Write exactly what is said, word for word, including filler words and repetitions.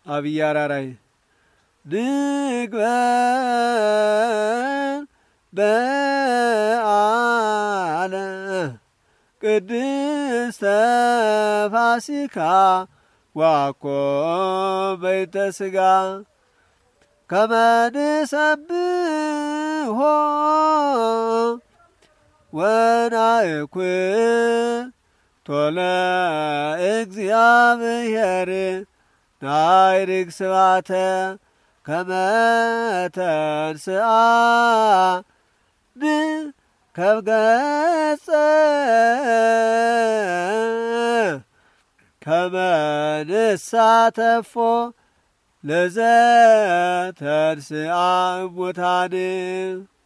አብያራራይ ንግበር በዓለ ቅድስተ ፋሲካ ዋኮ በይተ ሥጋ ከመ ንሰብሖ ወናእኩቶ ለእግዚአብሔር ናይርግ ስብሐተ ከመ ተንሥአ ከመገጸ ከመ ንሳተፎ ለዘተንሥአ እሙታን